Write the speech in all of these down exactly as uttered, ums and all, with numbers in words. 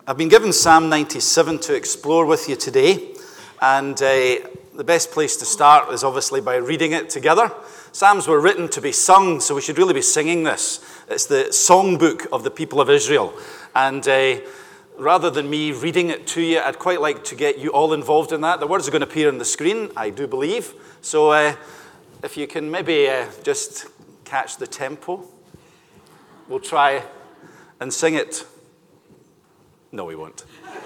I've been given Psalm ninety-seven to explore with you today, and uh, the best place to start is obviously by reading it together. Psalms were written to be sung, so we should really be singing this. It's the songbook of the people of Israel, and uh, rather than me reading it to you, I'd quite like to get you all involved in that. The words are going to appear on the screen, I do believe, so uh, if you can maybe uh, just catch the tempo, we'll try and sing it. No, we won't.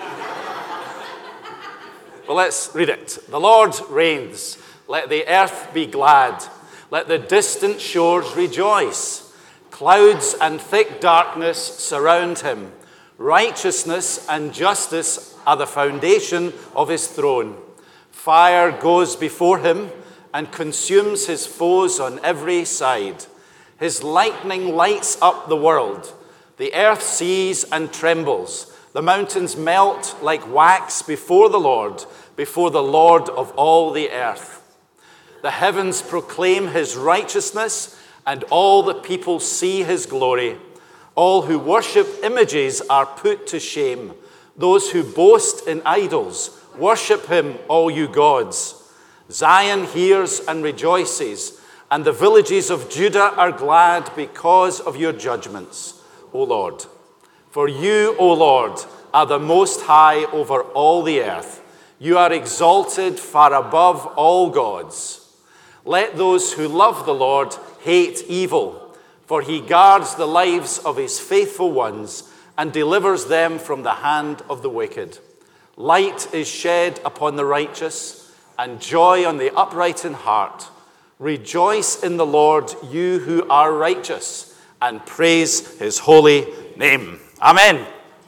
Well, let's read it. The Lord reigns. Let the earth be glad. Let the distant shores rejoice. Clouds and thick darkness surround him. Righteousness and justice are the foundation of his throne. Fire goes before him and consumes his foes on every side. His lightning lights up the world. The earth sees and trembles. The mountains melt like wax before the Lord, before the Lord of all the earth. The heavens proclaim his righteousness, and all the people see his glory. All who worship images are put to shame. Those who boast in idols, worship him, all you gods. Zion hears and rejoices, and the villages of Judah are glad because of your judgments, O Lord. For you, O Lord, are the most high over all the earth. You are exalted far above all gods. Let those who love the Lord hate evil, for he guards the lives of his faithful ones and delivers them from the hand of the wicked. Light is shed upon the righteous, and joy on the upright in heart. Rejoice in the Lord, you who are righteous, and praise his holy name. Amen.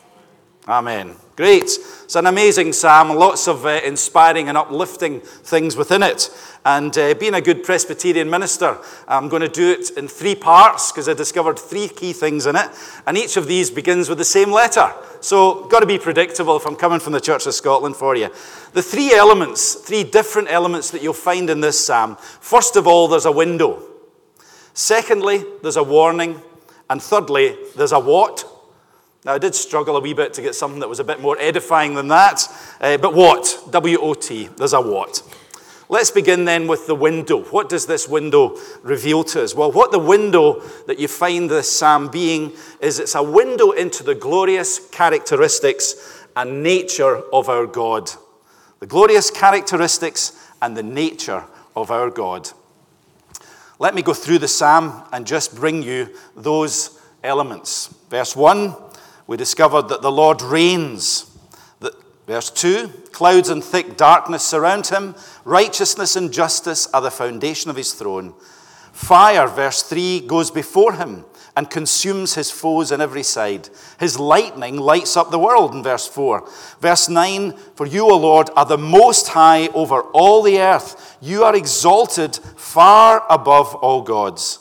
Amen. Great. It's an amazing psalm. Lots of uh, inspiring and uplifting things within it. And uh, being a good Presbyterian minister, I'm going to do it in three parts because I discovered three key things in it. And each of these begins with the same letter. So, got to be predictable if I'm coming from the Church of Scotland for you. The three elements, three different elements that you'll find in this psalm. First of all, there's a window. Secondly, there's a warning. And thirdly, there's a what? Now, I did struggle a wee bit to get something that was a bit more edifying than that. Uh, but what? W O T. There's a what. Let's begin then with the window. What does this window reveal to us? Well, what the window that you find this psalm being is it's a window into the glorious characteristics and nature of our God. The glorious characteristics and the nature of our God. Let me go through the psalm and just bring you those elements. Verse one. We discovered that the Lord reigns. Verse two, clouds and thick darkness surround him. Righteousness and justice are the foundation of his throne. Fire, verse three, goes before him and consumes his foes on every side. His lightning lights up the world, in verse four. Verse nine, for you, O Lord, are the most high over all the earth. You are exalted far above all gods.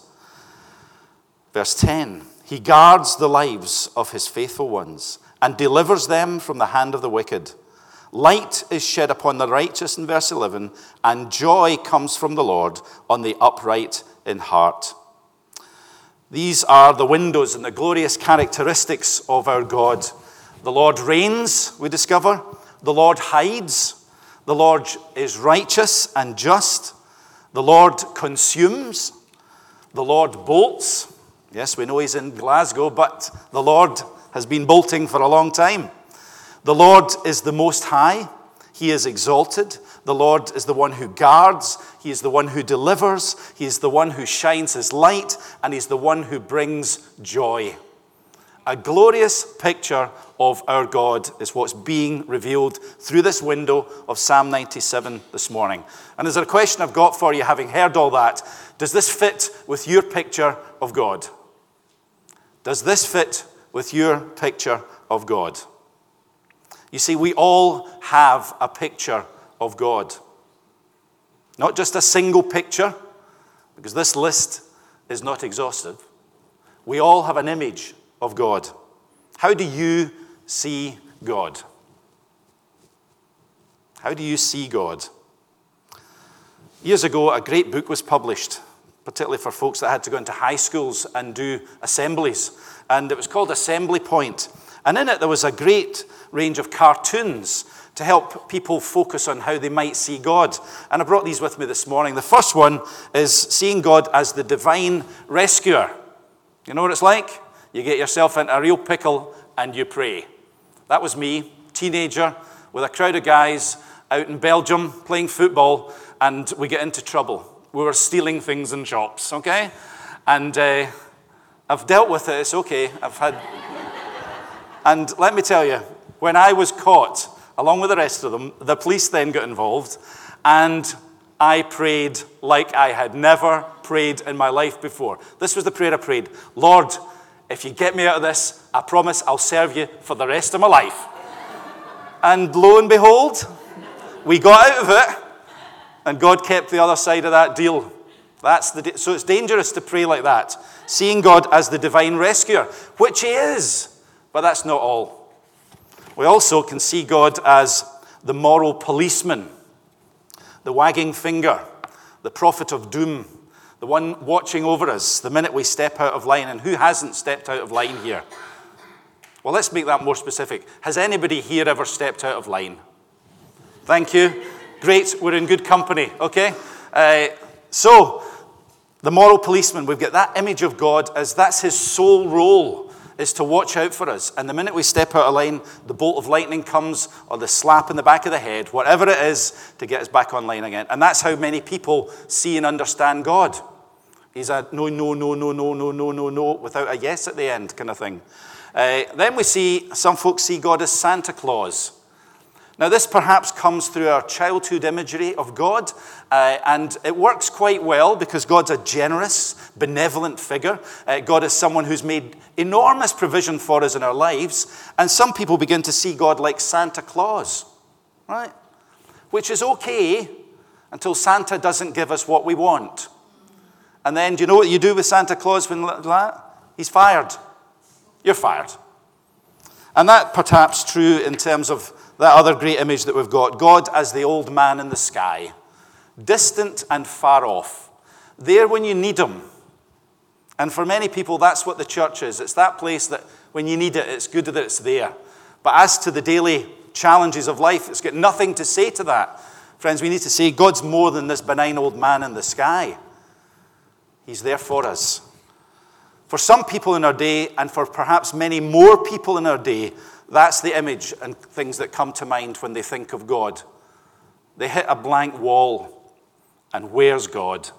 Verse ten, he guards the lives of his faithful ones and delivers them from the hand of the wicked. Light is shed upon the righteous in verse eleven, and joy comes from the Lord on the upright in heart. These are the windows and the glorious characteristics of our God. The Lord reigns, we discover. The Lord hides. The Lord is righteous and just. The Lord consumes. The Lord bolts. Yes, we know he's in Glasgow, but the Lord has been bolting for a long time. The Lord is the Most High. He is exalted. The Lord is the one who guards. He is the one who delivers. He is the one who shines his light, and he's the one who brings joy. A glorious picture of our God is what's being revealed through this window of Psalm ninety-seven this morning. And there's a question I've got for you, having heard all that. Does this fit with your picture of God? Does this fit with your picture of God? You see, we all have a picture of God. Not just a single picture, because this list is not exhaustive. We all have an image of God. How do you see God? How do you see God? Years ago, a great book was published, particularly for folks that had to go into high schools and do assemblies. And it was called Assembly Point. And in it, there was a great range of cartoons to help people focus on how they might see God. And I brought these with me this morning. The first one is seeing God as the divine rescuer. You know what it's like? You get yourself into a real pickle and you pray. That was me, teenager, with a crowd of guys out in Belgium playing football, and we get into trouble. We were stealing things in shops, okay? And uh, I've dealt with it, it's okay. I've had... And let me tell you, when I was caught, along with the rest of them, the police then got involved, and I prayed like I had never prayed in my life before. This was the prayer I prayed. Lord, if you get me out of this, I promise I'll serve you for the rest of my life. And lo and behold, we got out of it, and God kept the other side of that deal. That's the so it's dangerous to pray like that, seeing God as the divine rescuer, which he is. But that's not all. We also can see God as the moral policeman, the wagging finger, the prophet of doom, the one watching over us the minute we step out of line. And who hasn't stepped out of line here? Well, let's make that more specific. Has anybody here ever stepped out of line? Thank you. Great, we're in good company, okay? Uh, so, the moral policeman, we've got that image of God as that's his sole role, is to watch out for us. And the minute we step out of line, the bolt of lightning comes, or the slap in the back of the head, whatever it is, to get us back on line again. And that's how many people see and understand God. He's a no, no, no, no, no, no, no, no, no, without a yes at the end kind of thing. Uh, then we see, some folks see God as Santa Claus. Now, this perhaps comes through our childhood imagery of God, uh, and it works quite well because God's a generous, benevolent figure. Uh, God is someone who's made enormous provision for us in our lives, and some people begin to see God like Santa Claus, right? Which is okay until Santa doesn't give us what we want. And then, do you know what you do with Santa Claus when that? He's fired. You're fired. And that perhaps true in terms of that other great image that we've got, God as the old man in the sky, distant and far off, there when you need him. And for many people, that's what the church is. It's that place that when you need it, it's good that it's there. But as to the daily challenges of life, it's got nothing to say to that. Friends, we need to say God's more than this benign old man in the sky. He's there for us. For some people in our day, and for perhaps many more people in our day, that's the image and things that come to mind when they think of God. They hit a blank wall, and where's God?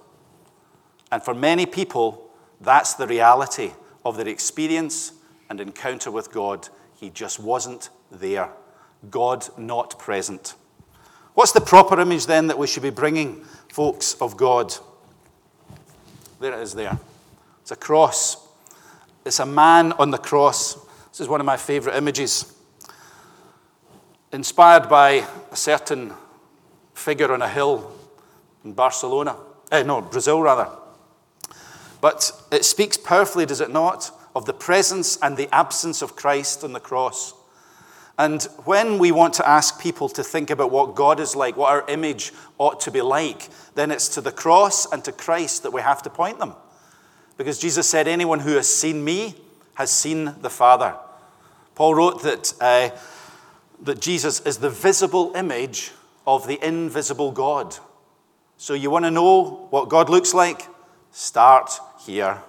And for many people, that's the reality of their experience and encounter with God. He just wasn't there. God not present. What's the proper image then that we should be bringing, folks, of God? There it is there. It's a cross. It's a man on the cross. This is one of my favorite images. Inspired by a certain figure on a hill in Barcelona. Eh, no, Brazil rather. But it speaks powerfully, does it not, of the presence and the absence of Christ on the cross. And when we want to ask people to think about what God is like, what our image ought to be like, then it's to the cross and to Christ that we have to point them. Because Jesus said, anyone who has seen me has seen the Father. Paul wrote that, uh, that Jesus is the visible image of the invisible God. So you want to know what God looks like? Start here,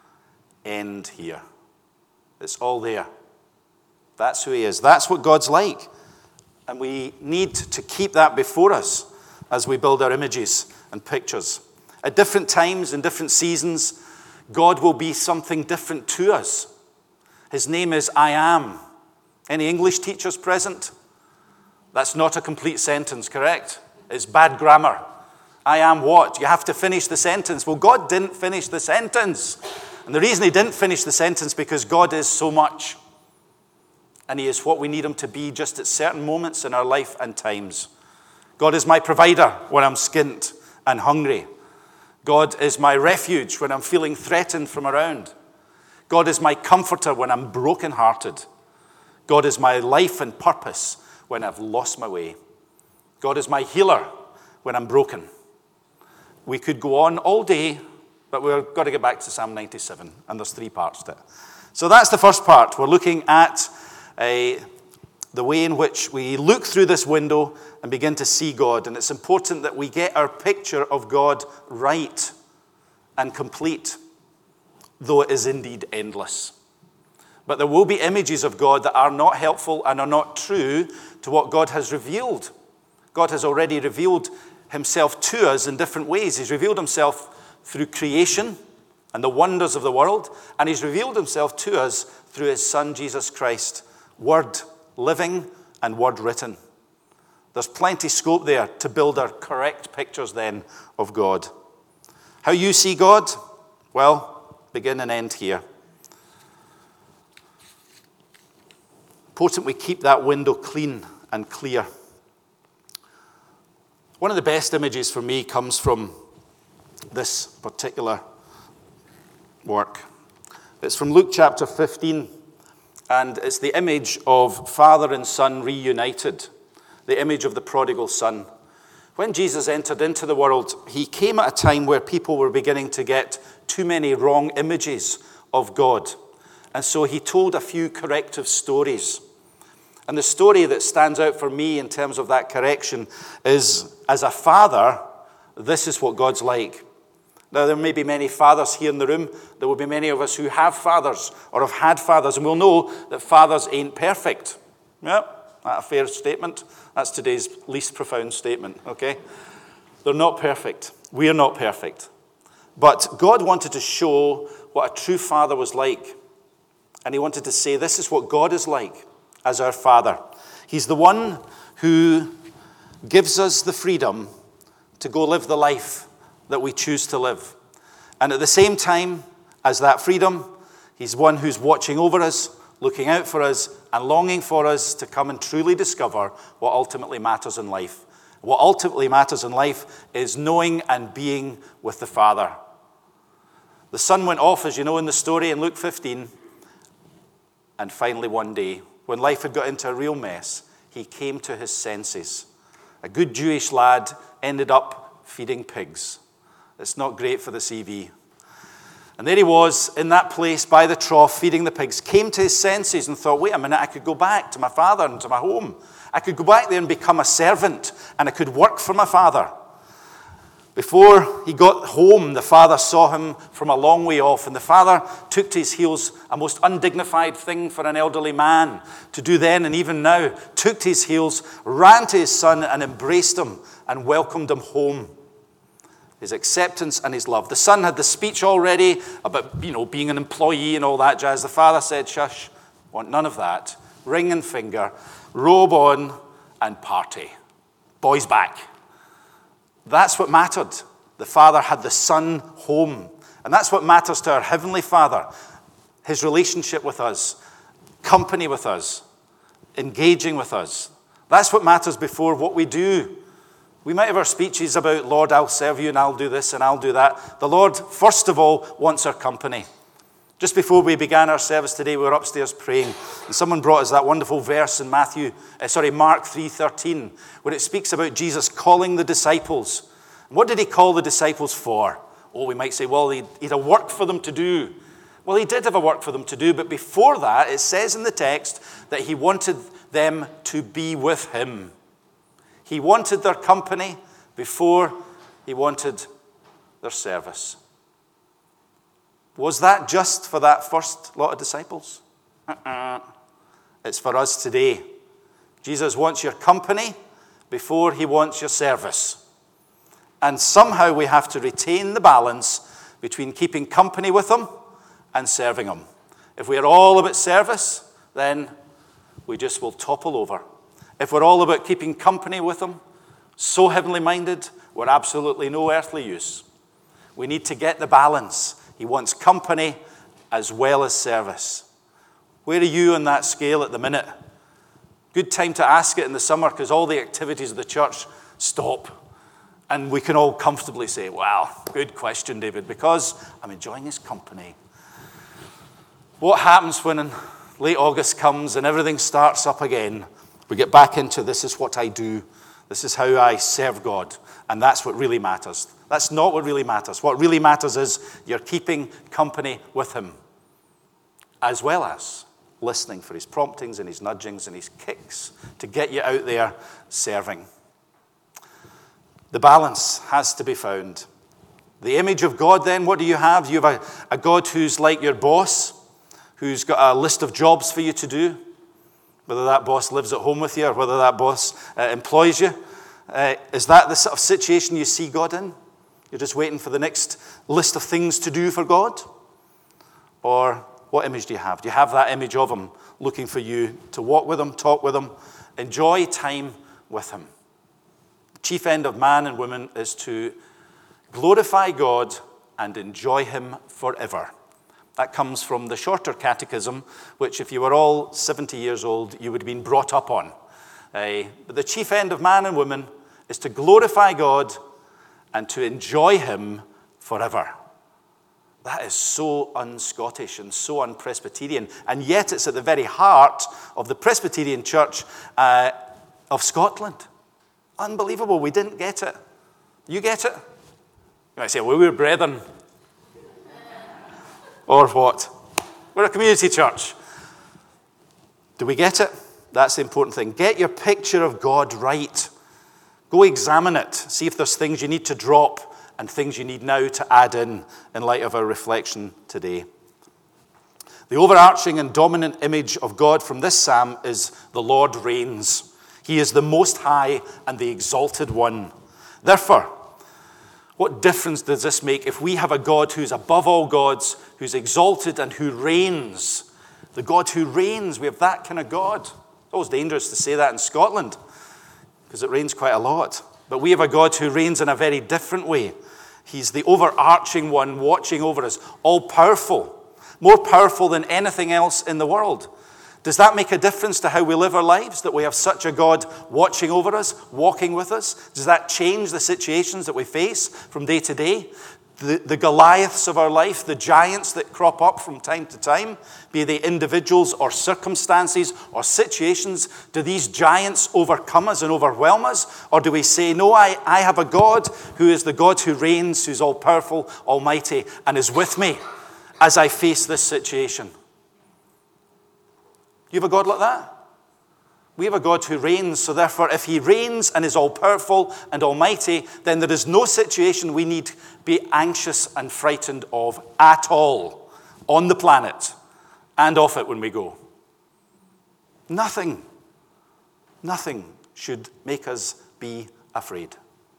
end here. It's all there. That's who he is. That's what God's like. And we need to keep that before us as we build our images and pictures. At different times, in different seasons, God will be something different to us. His name is I Am. Any English teachers present? That's not a complete sentence, correct? It's bad grammar. I am what? You have to finish the sentence. Well, God didn't finish the sentence. And the reason he didn't finish the sentence because God is so much. And he is what we need him to be just at certain moments in our life and times. God is my provider when I'm skint and hungry. God is my refuge when I'm feeling threatened from around. God is my comforter when I'm brokenhearted. God is my life and purpose when I've lost my way. God is my healer when I'm broken. We could go on all day, but we've got to get back to Psalm ninety-seven, and there's three parts to it. So that's the first part. We're looking at uh, the way in which we look through this window and begin to see God. And it's important that we get our picture of God right and complete, though it is indeed endless. But there will be images of God that are not helpful and are not true to what God has revealed. God has already revealed himself to us in different ways. He's revealed himself through creation and the wonders of the world, and he's revealed himself to us through his Son, Jesus Christ, word living and word written. There's plenty scope there to build our correct pictures then of God. How you see God? Well, begin and end here. Important we keep that window clean and clear. One of the best images for me comes from this particular work. It's from Luke chapter fifteen, and it's the image of father and son reunited, the image of the prodigal son. When Jesus entered into the world, he came at a time where people were beginning to get too many wrong images of God. And so he told a few corrective stories. And the story that stands out for me in terms of that correction is, as a father, this is what God's like. Now, there may be many fathers here in the room. There will be many of us who have fathers or have had fathers, and we'll know that fathers ain't perfect. Yeah, that's a fair statement. That's today's least profound statement, okay? They're not perfect. We are not perfect. But God wanted to show what a true father was like. And he wanted to say, this is what God is like as our Father. He's the one who gives us the freedom to go live the life that we choose to live. And at the same time as that freedom, he's one who's watching over us, looking out for us, and longing for us to come and truly discover what ultimately matters in life. What ultimately matters in life is knowing and being with the Father. The son went off, as you know in the story in Luke fifteen, and finally one day, when life had got into a real mess, he came to his senses. A good Jewish lad ended up feeding pigs. It's not great for the C V. And there he was in that place by the trough feeding the pigs, came to his senses and thought, wait a minute, I could go back to my father and to my home. I could go back there and become a servant, and I could work for my father. Before he got home, the father saw him from a long way off, and the father took to his heels, a most undignified thing for an elderly man to do then and even now, took to his heels, ran to his son and embraced him and welcomed him home. His acceptance and his love. The son had the speech already about, you know, being an employee and all that jazz. The father said, shush, want none of that. Ring and finger, robe on and party. Boys back. That's what mattered. The Father had the Son home. And that's what matters to our Heavenly Father. His relationship with us, company with us, engaging with us. That's what matters before what we do. We might have our speeches about, Lord, I'll serve you and I'll do this and I'll do that. The Lord, first of all, wants our company. Just before we began our service today, we were upstairs praying, and someone brought us that wonderful verse in Matthew, uh, sorry, Mark three thirteen, where it speaks about Jesus calling the disciples. What did he call the disciples for? Oh, we might say, well, he had a work for them to do. Well, he did have a work for them to do, but before that, it says in the text that he wanted them to be with him. He wanted their company before he wanted their service. Was that just for that first lot of disciples? Uh-uh. It's for us today. Jesus wants your company before he wants your service. And somehow we have to retain the balance between keeping company with him and serving him. If we are all about service, then we just will topple over. If we're all about keeping company with him, so heavenly minded, we're absolutely no earthly use. We need to get the balance. He wants company as well as service. Where are you on that scale at the minute? Good time to ask it in the summer, because all the activities of the church stop. And we can all comfortably say, wow, good question, David, because I'm enjoying his company. What happens when late August comes and everything starts up again? We get back into, this is what I do. This is how I serve God. And that's what really matters. That's not what really matters. What really matters is you're keeping company with him, as well as listening for his promptings and his nudgings and his kicks to get you out there serving. The balance has to be found. The image of God, then, what do you have? You have a, a God who's like your boss, who's got a list of jobs for you to do, whether that boss lives at home with you or whether that boss uh, employs you. Uh, is that the sort of situation you see God in? You're just waiting for the next list of things to do for God? Or what image do you have? Do you have that image of him looking for you to walk with him, talk with him, enjoy time with him? The chief end of man and woman is to glorify God and enjoy him forever. That comes from the shorter catechism, which if you were all seventy years old, you would have been brought up on. Uh, but the chief end of man and woman is to glorify God and to enjoy him forever. That is so un-Scottish and so un-Presbyterian, and yet it's at the very heart of the Presbyterian Church uh, of Scotland. Unbelievable, we didn't get it. You get it? You might say, well, we're brethren. Or what? We're a community church. Do we get it? That's the important thing. Get your picture of God right. Go examine it. See if there's things you need to drop and things you need now to add in in light of our reflection today. The overarching and dominant image of God from this psalm is the Lord reigns. He is the Most High and the Exalted One. Therefore, what difference does this make if we have a God who's above all gods, who's exalted and who reigns? The God who reigns, we have that kind of God. It's always dangerous to say that in Scotland because it rains quite a lot. But we have a God who reigns in a very different way. He's the overarching one watching over us, all-powerful, more powerful than anything else in the world. Does that make a difference to how we live our lives, that we have such a God watching over us, walking with us? Does that change the situations that we face from day to day? The, the Goliaths of our life, the giants that crop up from time to time, be they individuals or circumstances or situations, do these giants overcome us and overwhelm us? Or do we say, no, I, I have a God who is the God who reigns, who's all-powerful, almighty, and is with me as I face this situation? You have a God like that? We have a God who reigns, so therefore if he reigns and is all-powerful and almighty, then there is no situation we need be anxious and frightened of at all on the planet and off it when we go. Nothing, nothing should make us be afraid.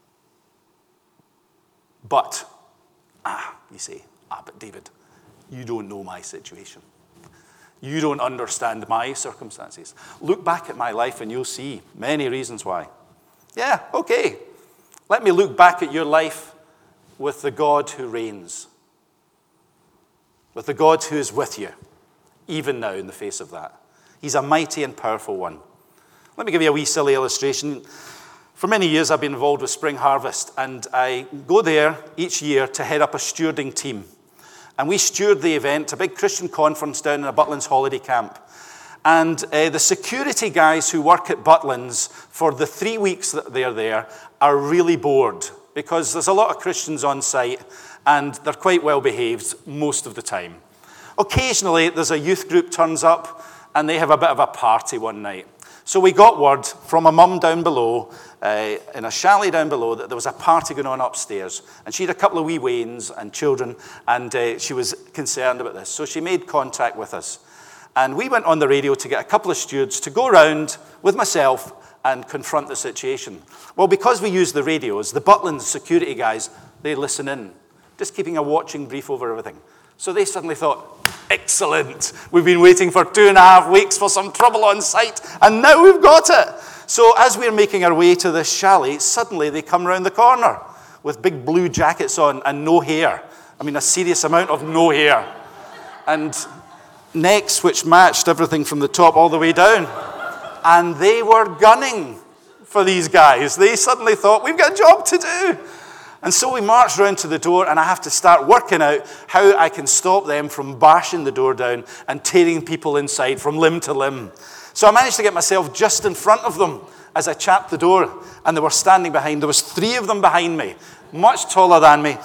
But, ah, you say, ah, but David, you don't know my situation. You don't understand my circumstances. Look back at my life and you'll see many reasons why. Yeah, okay. Let me look back at your life with the God who reigns. With the God who is with you, even now in the face of that. He's a mighty and powerful one. Let me give you a wee silly illustration. For many years I've been involved with Spring Harvest, and I go there each year to head up a stewarding team. And we steward the event, a big Christian conference down in a Butlins holiday camp. And uh, the security guys who work at Butlins for the three weeks that they're there are really bored because there's a lot of Christians on site and they're quite well behaved most of the time. Occasionally, there's a youth group turns up and they have a bit of a party one night. So we got word from a mum down below, uh, in a chalet down below, that there was a party going on upstairs. And she had a couple of wee wains and children, and uh, she was concerned about this. So she made contact with us. And we went on the radio to get a couple of stewards to go around with myself and confront the situation. Well, because we use the radios, the Butlins security guys, they listen in, just keeping a watching brief over everything. So they suddenly thought, excellent, we've been waiting for two and a half weeks for some trouble on site, and now we've got it. So as we're making our way to this chalet, suddenly they come round the corner with big blue jackets on and no hair. I mean, a serious amount of no hair. And necks which matched everything from the top all the way down. And they were gunning for these guys. They suddenly thought, we've got a job to do. And so we marched round to the door, and I have to start working out how I can stop them from bashing the door down and tearing people inside from limb to limb. So I managed to get myself just in front of them as I chapped the door, and they were standing behind. There was three of them behind me, much taller than me,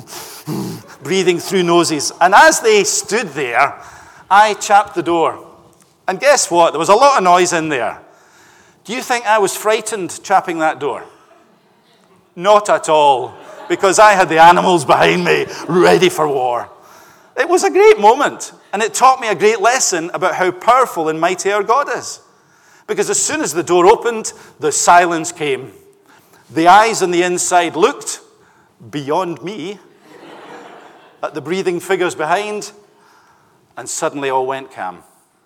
breathing through noses. And as they stood there, I chapped the door. And guess what? There was a lot of noise in there. Do you think I was frightened chapping that door? Not at all, because I had the animals behind me, ready for war. It was a great moment, and it taught me a great lesson about how powerful and mighty our God is. Because as soon as the door opened, the silence came. The eyes on the inside looked beyond me at the breathing figures behind, and suddenly all went calm.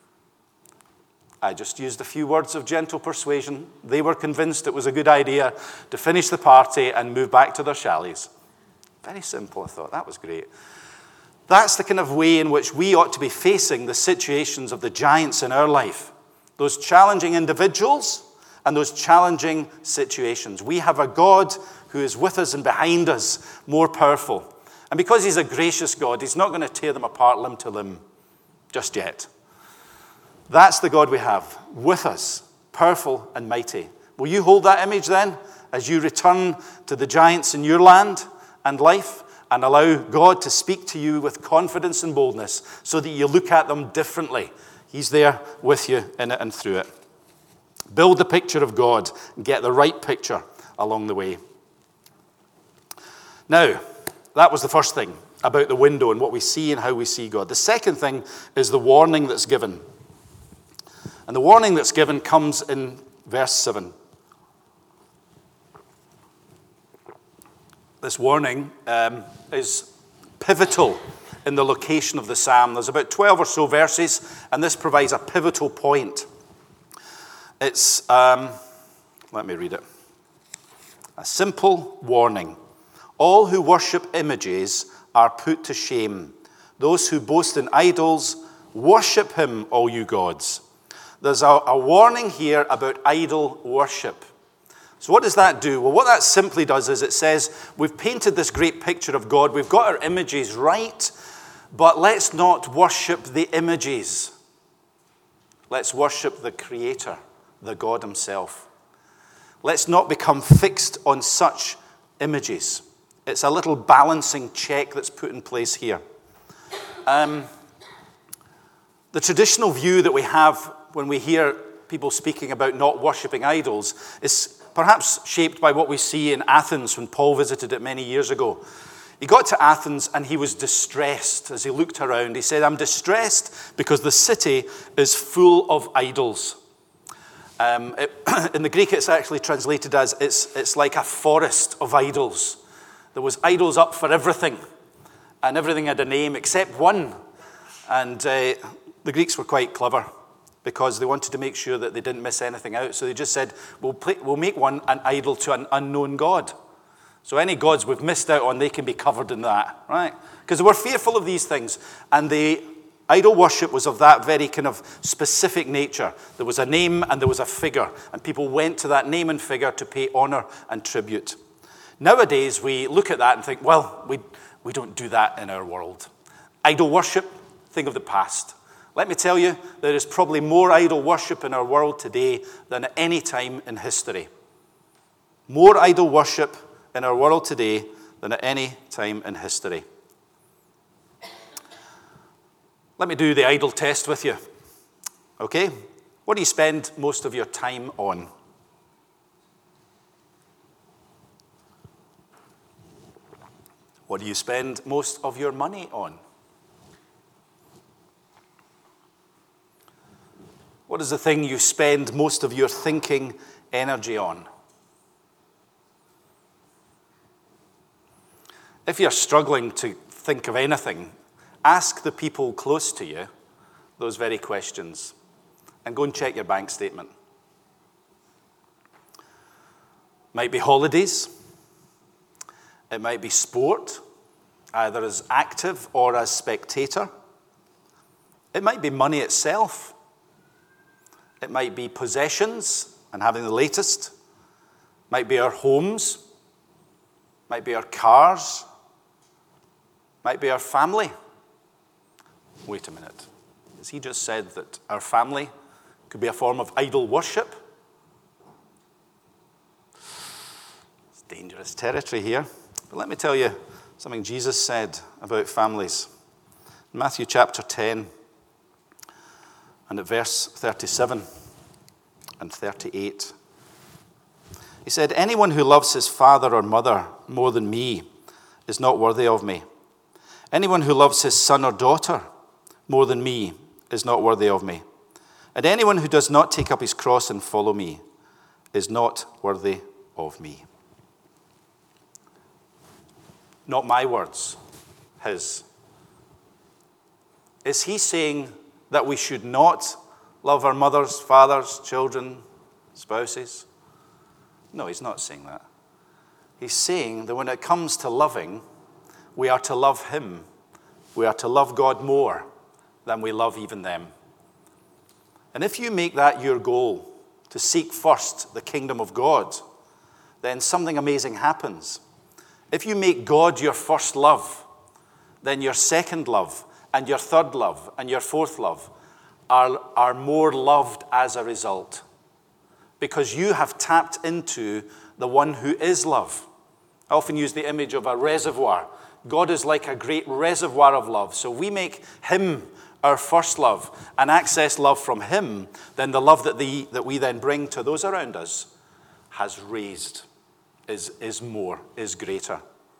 I just used a few words of gentle persuasion. They were convinced it was a good idea to finish the party and move back to their chalets. Very simple, I thought. That was great. That's the kind of way in which we ought to be facing the situations of the giants in our life. Those challenging individuals and those challenging situations. We have a God who is with us and behind us, more powerful. And because he's a gracious God, he's not going to tear them apart limb to limb just yet. That's the God we have, with us, powerful and mighty. Will you hold that image then as you return to the giants in your land and life and allow God to speak to you with confidence and boldness so that you look at them differently? He's there with you in it and through it. Build the picture of God and get the right picture along the way. Now, that was the first thing about the window and what we see and how we see God. The second thing is the warning that's given. And the warning that's given comes in verse seven. This warning um, is pivotal in the location of the psalm. There's about twelve or so verses, and this provides a pivotal point. It's, um, let me read it. A simple warning. All who worship images are put to shame. Those who boast in idols, worship him, all you gods. There's a, a warning here about idol worship. So what does that do? Well, what that simply does is it says, we've painted this great picture of God. We've got our images right, but let's not worship the images. Let's worship the Creator, the God himself. Let's not become fixed on such images. It's a little balancing check that's put in place here. Um, the traditional view that we have when we hear people speaking about not worshipping idols is perhaps shaped by what we see in Athens when Paul visited it many years ago. He got to Athens and he was distressed as he looked around. He said, I'm distressed because the city is full of idols. Um, it, in the Greek, it's actually translated as, it's, it's like a forest of idols. There was idols up for everything, and everything had a name except one. And uh, the Greeks were quite clever because they wanted to make sure that they didn't miss anything out. So they just said, we'll, play, we'll make one an idol to an unknown God. So any gods we've missed out on, they can be covered in that, right? Because they were fearful of these things. And the idol worship was of that very kind of specific nature. There was a name and there was a figure. And people went to that name and figure to pay honor and tribute. Nowadays, we look at that and think, well, we, we don't do that in our world. Idol worship, thing of the past. Let me tell you, there is probably more idol worship in our world today than at any time in history. More idol worship in our world today than at any time in history. Let me do the idol test with you. Okay? What do you spend most of your time on? What do you spend most of your money on? What is the thing you spend most of your thinking energy on? If you're struggling to think of anything, ask the people close to you those very questions and go and check your bank statement. Might be holidays. It might be sport, either as active or as spectator. It might be money itself. It might be possessions and having the latest. Might be our homes. Might be our cars. Might be our family. Wait a minute. Has he just said that our family could be a form of idol worship? It's dangerous territory here. But let me tell you something Jesus said about families. In Matthew chapter ten, and at verse thirty-seven and thirty-eight. He said, anyone who loves his father or mother more than me is not worthy of me. Anyone who loves his son or daughter more than me is not worthy of me. And anyone who does not take up his cross and follow me is not worthy of me. Not my words, his. Is he saying that we should not love our mothers, fathers, children, spouses? No, he's not saying that. He's saying that when it comes to loving, we are to love him. We are to love God more than we love even them. And if you make that your goal, to seek first the kingdom of God, then something amazing happens. If you make God your first love, then your second love and your third love and your fourth love are, are more loved as a result. Because you have tapped into the one who is love. I often use the image of a reservoir. God is like a great reservoir of love. So we make him our first love and access love from him, then the love that, the, that we then bring to those around us has raised, is, is more, is greater.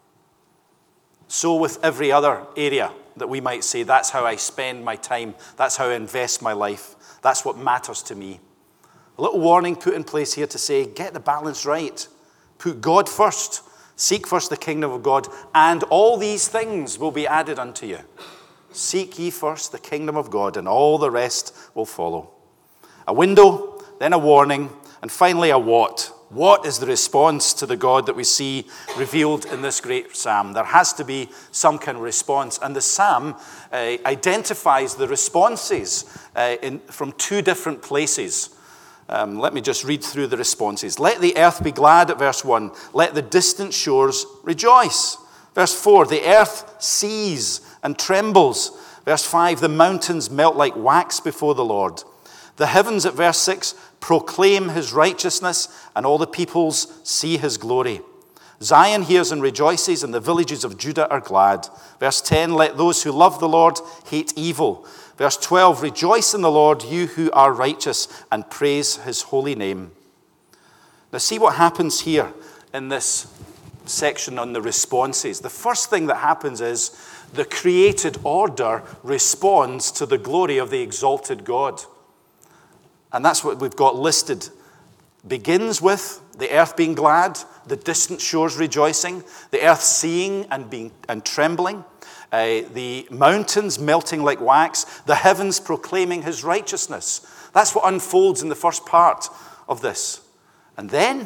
So with every other area that we might say, that's how I spend my time, that's how I invest my life, that's what matters to me. A little warning put in place here to say, get the balance right. Put God first. Seek first the kingdom of God, and all these things will be added unto you. Seek ye first the kingdom of God, and all the rest will follow. A window, then a warning, and finally a what. What is the response to the God that we see revealed in this great psalm? There has to be some kind of response. And the psalm uh, identifies the responses uh, in, from two different places. Um, let me just read through the responses. Let the earth be glad at verse one. Let the distant shores rejoice. Verse four, the earth sees and trembles. Verse five, the mountains melt like wax before the Lord. The heavens at verse six proclaim his righteousness, and all the peoples see his glory. Zion hears and rejoices, and the villages of Judah are glad. Verse ten, let those who love the Lord hate evil. Verse twelve, rejoice in the Lord, you who are righteous, and praise his holy name. Now see what happens here in this section on the responses. The first thing that happens is the created order responds to the glory of the exalted God. And that's what we've got listed. Begins with the earth being glad, the distant shores rejoicing, the earth seeing and being and trembling, uh, the mountains melting like wax, the heavens proclaiming his righteousness. That's what unfolds in the first part of this. And then,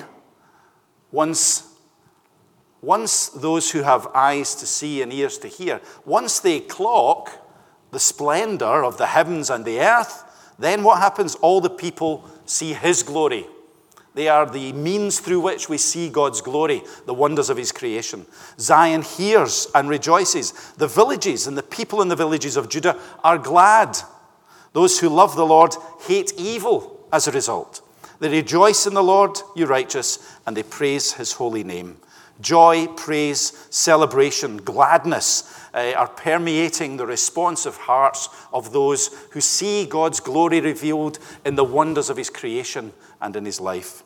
once, once those who have eyes to see and ears to hear, once they clock the splendor of the heavens and the earth, then what happens? All the people see his glory. They are the means through which we see God's glory, the wonders of his creation. Zion hears and rejoices. The villages and the people in the villages of Judah are glad. Those who love the Lord hate evil as a result. They rejoice in the Lord, you righteous, and they praise his holy name. Joy, praise, celebration, gladness uh, are permeating the responsive hearts of those who see God's glory revealed in the wonders of his creation and in his life.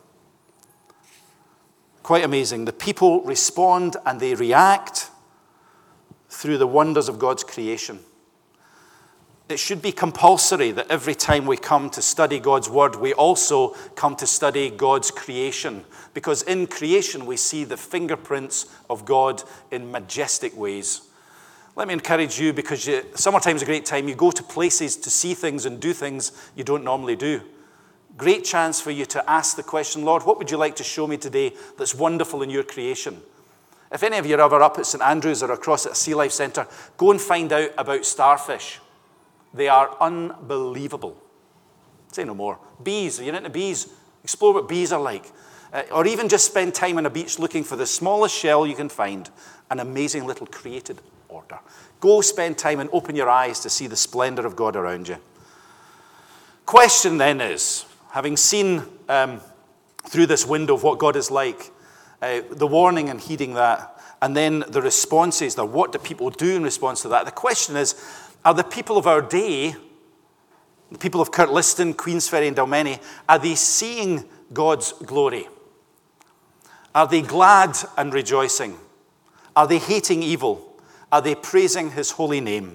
Quite amazing. The people respond and they react through the wonders of God's creation. It should be compulsory that every time we come to study God's word, we also come to study God's creation. Because in creation, we see the fingerprints of God in majestic ways. Let me encourage you, because you, summertime's a great time. You go to places to see things and do things you don't normally do. Great chance for you to ask the question, Lord, what would you like to show me today that's wonderful in your creation? If any of you are ever up at St Andrews or across at a Sea Life Centre, go and find out about starfish. They are unbelievable. Say no more. Bees, are you into bees? Explore what bees are like. Uh, or even just spend time on a beach looking for the smallest shell you can find. An amazing little created order. Go spend time and open your eyes to see the splendor of God around you. Question then is, having seen um, through this window of what God is like, uh, the warning and heeding that, and then the responses, the what do people do in response to that, the question is, are the people of our day the people of Kirtliston, Queensferry and Dalmeny, are they seeing God's glory? Are they glad and rejoicing? Are they hating evil? Are they praising his holy name?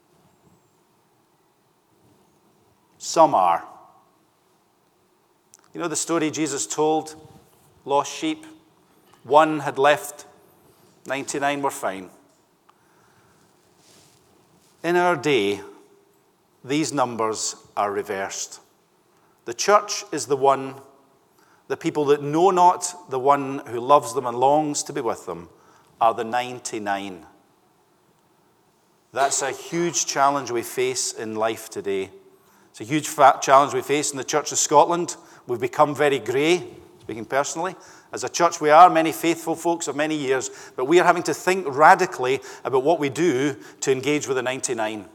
Some are. You know the story Jesus told? Lost sheep. One had left, ninety-nine were fine. In our day, these numbers are reversed. The church is the one, the people that know not the one who loves them and longs to be with them are the ninety-nine. That's a huge challenge we face in life today. It's a huge challenge we face in the Church of Scotland. We've become very grey, speaking personally. As a church, we are many faithful folks of many years, but we are having to think radically about what we do to engage with the ninety-nine.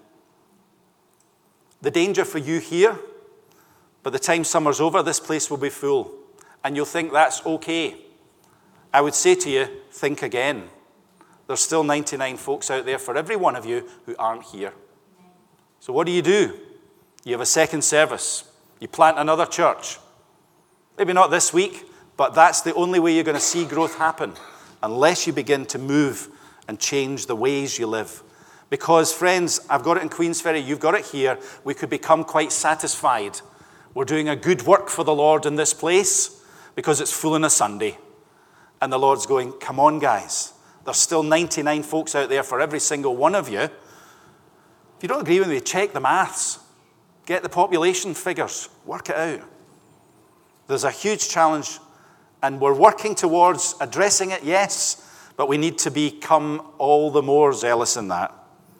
The danger for you here, by the time summer's over, this place will be full, and you'll think that's okay. I would say to you, think again. There's still ninety-nine folks out there for every one of you who aren't here. So what do you do? You have a second service. You plant another church. Maybe not this week, but that's the only way you're going to see growth happen, unless you begin to move and change the ways you live. Because, friends, I've got it in Queensferry, you've got it here, we could become quite satisfied. We're doing a good work for the Lord in this place because it's full on a Sunday. And the Lord's going, come on, guys. There's still ninety-nine folks out there for every single one of you. If you don't agree with me, check the maths. Get the population figures. Work it out. There's a huge challenge, and we're working towards addressing it, yes, but we need to become all the more zealous in that.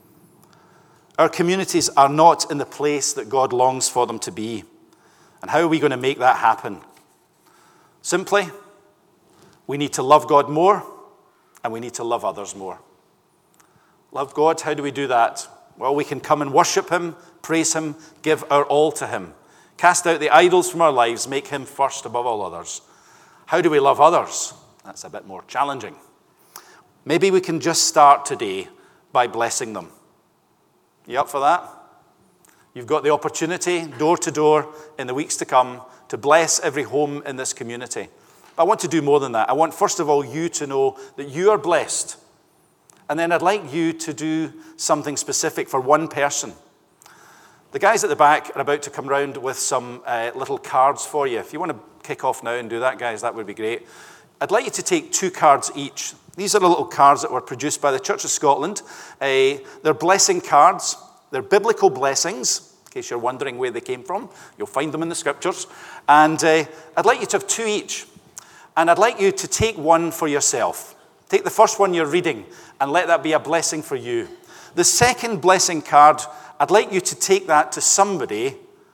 Our communities are not in the place that God longs for them to be. And how are we going to make that happen? Simply, we need to love God more, and we need to love others more. Love God, how do we do that? Well, we can come and worship him, praise him, give our all to him. Cast out the idols from our lives, make him first above all others. How do we love others? That's a bit more challenging. Maybe we can just start today by blessing them. You up for that? You've got the opportunity, door to door, in the weeks to come, to bless every home in this community. But I want to do more than that. I want, first of all, you to know that you are blessed. And then I'd like you to do something specific for one person. The guys at the back are about to come round with some uh, little cards for you. If you want to kick off now and do that, guys, that would be great. I'd like you to take two cards each. These are the little cards that were produced by the Church of Scotland. Uh, they're blessing cards. They're biblical blessings, in case you're wondering where they came from. You'll find them in the scriptures. And uh, I'd like you to have two each. And I'd like you to take one for yourself. Take the first one you're reading and let that be a blessing for you. The second blessing card, I'd like you to take that to somebody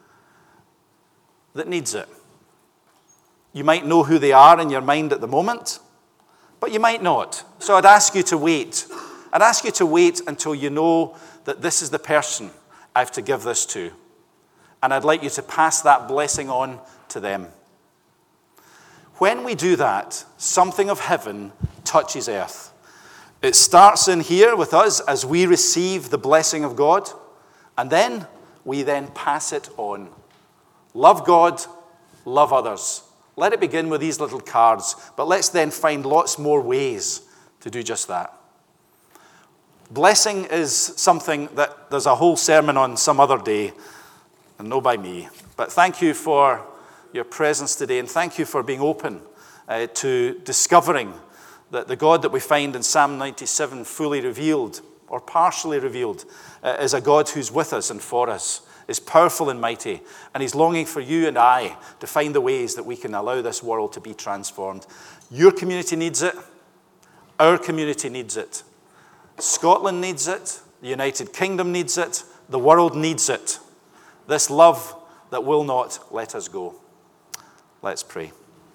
that needs it. You might know who they are in your mind at the moment, but you might not. So I'd ask you to wait. I'd ask you to wait until you know that this is the person I have to give this to. And I'd like you to pass that blessing on to them. When we do that, something of heaven touches earth. It starts in here with us as we receive the blessing of God, and then we then pass it on. Love God, love others. Let it begin with these little cards, but let's then find lots more ways to do just that. Blessing is something that there's a whole sermon on some other day, and no by me. But thank you for your presence today, and thank you for being open uh, to discovering that the God that we find in Psalm ninety-seven fully revealed, or partially revealed, uh, is a God who's with us and for us, is powerful and mighty, and he's longing for you and I to find the ways that we can allow this world to be transformed. Your community needs it. Our community needs it. Scotland needs it. The United Kingdom needs it. The world needs it. This love that will not let us go. Let's pray.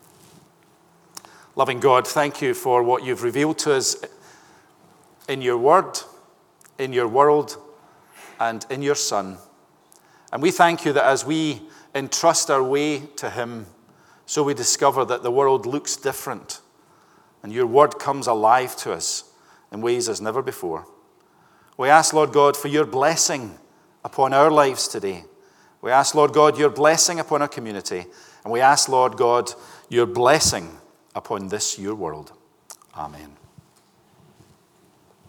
Loving God, thank you for what you've revealed to us in your word, in your world, and in your Son. And we thank you that as we entrust our way to him, so we discover that the world looks different, and your word comes alive to us in ways as never before. We ask, Lord God, for your blessing upon our lives today. We ask, Lord God, your blessing upon our community. And we ask, Lord God, your blessing upon this, your world. Amen.